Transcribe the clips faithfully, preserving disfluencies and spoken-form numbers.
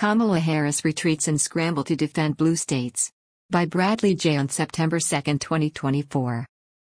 Kamala Harris retreats in scramble to defend blue states. By Bradley J. on September second, twenty twenty-four.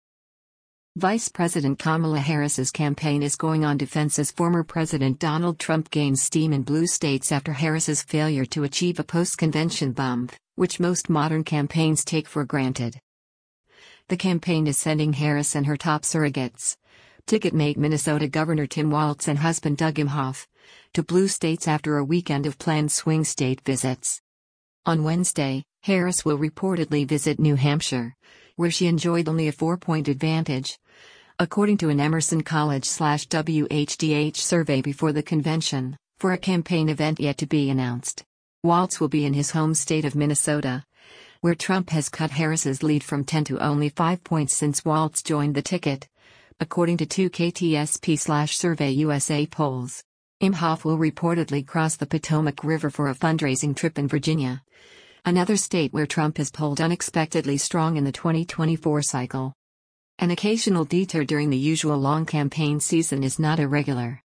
Vice President Kamala Harris's campaign is going on defense as former President Donald Trump gains steam in blue states after Harris's failure to achieve a post-convention bump, which most modern campaigns take for granted. The campaign is sending Harris and her top surrogates, Ticketmate Minnesota Governor Tim Walz and husband Doug Imhoff, to blue states after a weekend of planned swing state visits. On Wednesday, Harris will reportedly visit New Hampshire, where she enjoyed only a four-point advantage, according to an Emerson College/W H D H survey before the convention, for a campaign event yet to be announced. Walz will be in his home state of Minnesota, where Trump has cut Harris's lead from ten to only five points since Walz joined the ticket, according to two K T S P/Survey U S A polls. Imhoff will reportedly cross the Potomac River for a fundraising trip in Virginia, another state where Trump has polled unexpectedly strong in the twenty twenty-four cycle. An occasional detour during the usual long campaign season is not irregular.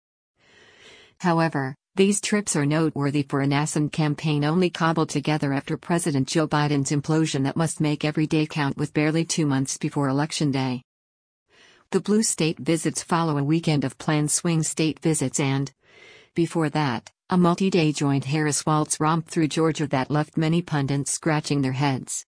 However, these trips are noteworthy for a nascent campaign only cobbled together after President Joe Biden's implosion that must make every day count with barely two months before Election Day. The blue state visits follow a weekend of planned swing state visits and, before that, a multi-day joint Harris-Walz romp through Georgia that left many pundits scratching their heads.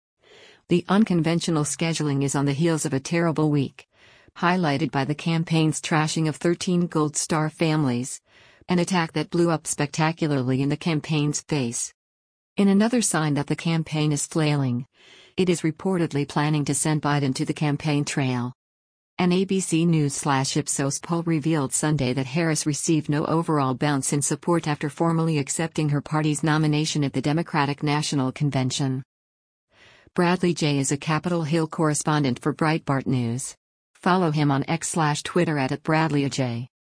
The unconventional scheduling is on the heels of a terrible week, highlighted by the campaign's trashing of thirteen Gold Star families, an attack that blew up spectacularly in the campaign's face. In another sign that the campaign is flailing, it is reportedly planning to send Biden to the campaign trail. An A B C News/Ipsos poll revealed Sunday that Harris received no overall bounce in support after formally accepting her party's nomination at the Democratic National Convention. Bradley J. is a Capitol Hill correspondent for Breitbart News. Follow him on X/Twitter at Bradley J.